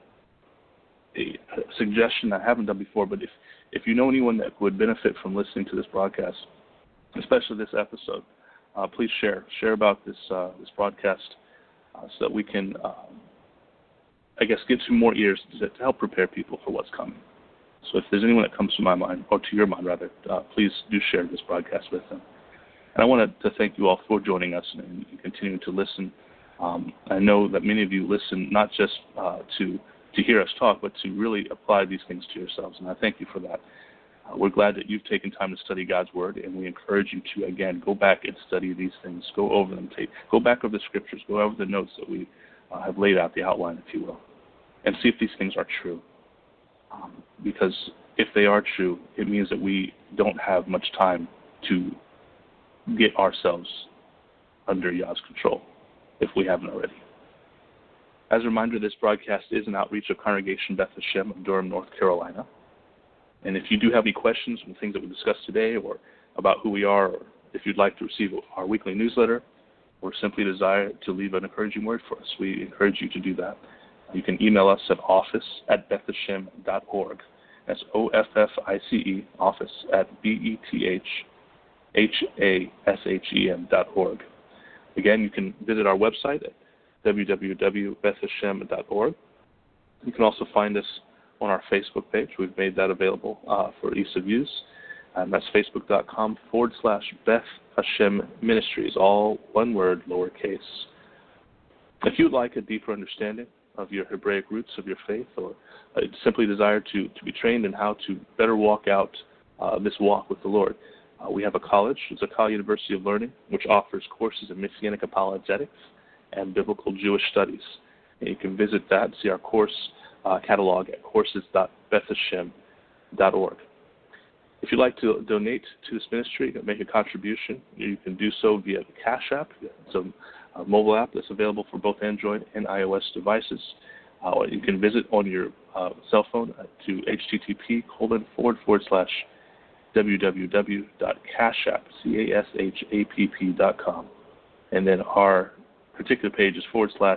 suggestion I haven't done before, but if you know anyone that would benefit from listening to this broadcast, especially this episode, please share about this broadcast so that we can, get to more ears to help prepare people for what's coming. So if there's anyone that comes to my mind, or to your mind rather, please do share this broadcast with them. And I wanted to thank you all for joining us and continuing to listen. I know that many of you listen not just to hear us talk, but to really apply these things to yourselves, and I thank you for that. We're glad that you've taken time to study God's Word, and we encourage you to, again, go back and study these things, go over them, go back over the Scriptures, go over the notes that we have laid out, the outline, if you will, and see if these things are true. Because if they are true, it means that we don't have much time to get ourselves under Yah's control, if we haven't already. As a reminder, this broadcast is an outreach of Congregation Beth Hashem of Durham, North Carolina. And if you do have any questions on things that we discussed today, or about who we are, or if you'd like to receive our weekly newsletter, or simply desire to leave an encouraging word for us, we encourage you to do that. You can email us at office@bethhashem.org. That's OFFICE, office@BETHHASHEM.org. Again, you can visit our website at www.bethhashem.org. You can also find us on our Facebook page. We've made that available for ease of use. And that's facebook.com/Beth Hashem Ministries, all one word, lowercase. If you'd like a deeper understanding of your Hebraic roots of your faith, or simply desire to be trained in how to better walk out this walk with the Lord, we have a college. It's Akal University of Learning, which offers courses in Messianic apologetics and biblical Jewish studies. And you can visit that and see our course catalog at courses.bethhashem.org. If you'd like to donate to this ministry, make a contribution, you can do so via the Cash App. It's a mobile app that's available for both Android and iOS devices. You can visit on your cell phone to http://www.cashapp.com. And then our particular page is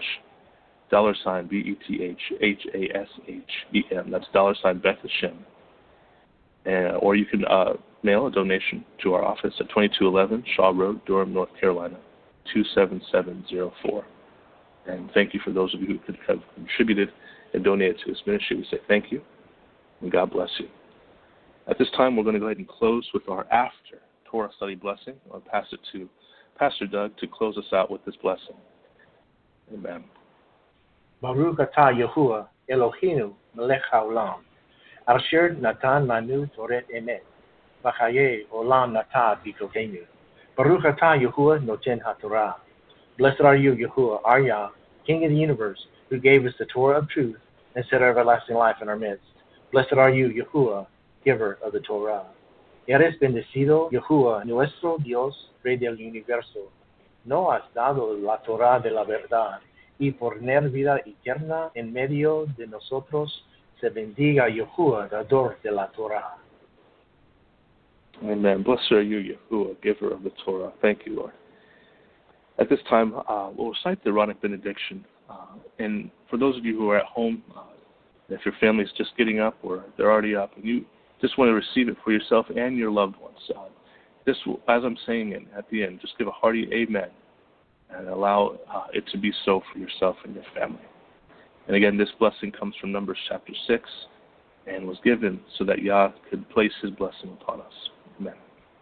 $BETHHASHEM. That's $Beth Hashem. Or you can mail a donation to our office at 2211 Shaw Road, Durham, North Carolina, 27704. And thank you for those of you who could have contributed and donated to this ministry. We say thank you, and God bless you. At this time, we're going to go ahead and close with our after Torah study blessing. I'll pass it to Pastor Doug to close us out with this blessing. Amen. Baruch atah Yahuwah Eloheinu melech haolam, asher natan manu toret emet, v'chaye olam natan b'tokeinu. Baruch atah Yahuwah noten haTorah. Blessed are you, Yahuwah, our Yah, King of the universe, who gave us the Torah of truth and set our everlasting life in our midst. Blessed are you, Yahuwah, giver of the Torah. Eres bendecido, Yahuwah, nuestro Dios, Rey del universo. No has dado la Torah de la verdad, y por tener vida eterna en medio de nosotros, se bendiga Yahuwah, dador de la Torah. Amen. Blessed are you, Yahuwah, giver of the Torah. Thank you, Lord. At this time, we'll recite the Aaronic benediction. And for those of you who are at home, if your family's just getting up or they're already up, and you just want to receive it for yourself and your loved ones, just as I'm saying it at the end, just give a hearty amen and allow it to be so for yourself and your family. And again, this blessing comes from Numbers chapter 6 and was given so that Yah could place his blessing upon us. Amen.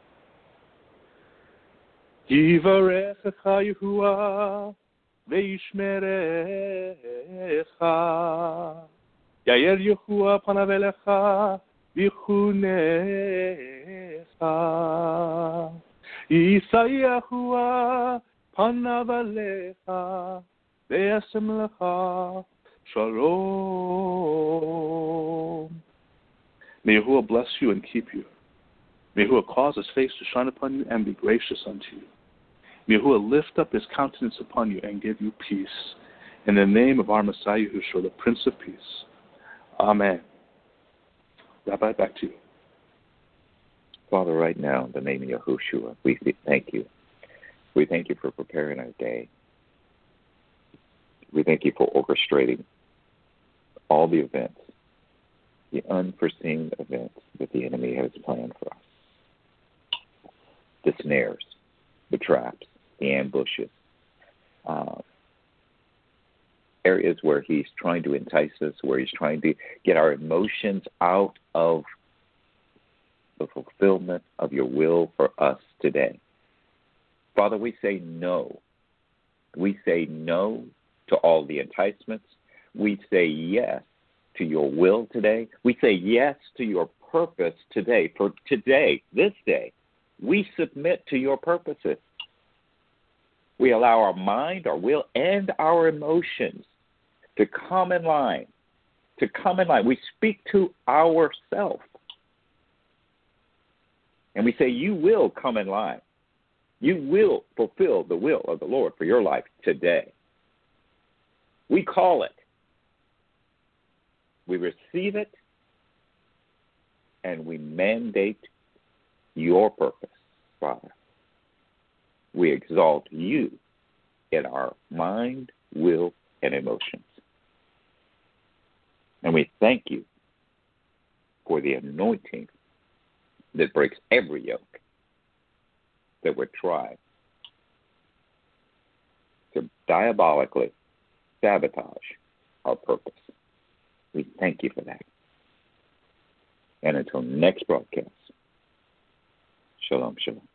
Yivarechecha Yahuwah ve'yishmerecha Yair Yahuwah panav elecha v'chunecha Yisa Yahuwah panav elecha ve'asem lecha shalom. May Yahuwah bless you and keep you. May Yahuwah cause his face to shine upon you and be gracious unto you. May Yahuwah lift up his countenance upon you and give you peace. In the name of our Messiah Yahushua, the Prince of Peace. Amen. Rabbi, back to you. Father, right now, in the name of Yahushua, we thank you. We thank you for preparing our day. We thank you for orchestrating all the events, the unforeseen events that the enemy has planned for us. The snares, the traps, the ambushes, areas where he's trying to entice us, where he's trying to get our emotions out of the fulfillment of your will for us today. Father, we say no. We say no to all the enticements. We say yes to your will today. We say yes to your purpose today. For today, this day, we submit to your purposes. We allow our mind, our will, and our emotions to come in line. To come in line. We speak to ourselves. And we say, you will come in line. You will fulfill the will of the Lord for your life today. We call it. We receive it. And we mandate your purpose, Father. We exalt you in our mind, will, and emotions. And we thank you for the anointing that breaks every yoke that would try to diabolically sabotage our purpose. We thank you for that. And until next broadcast, shalom, shalom.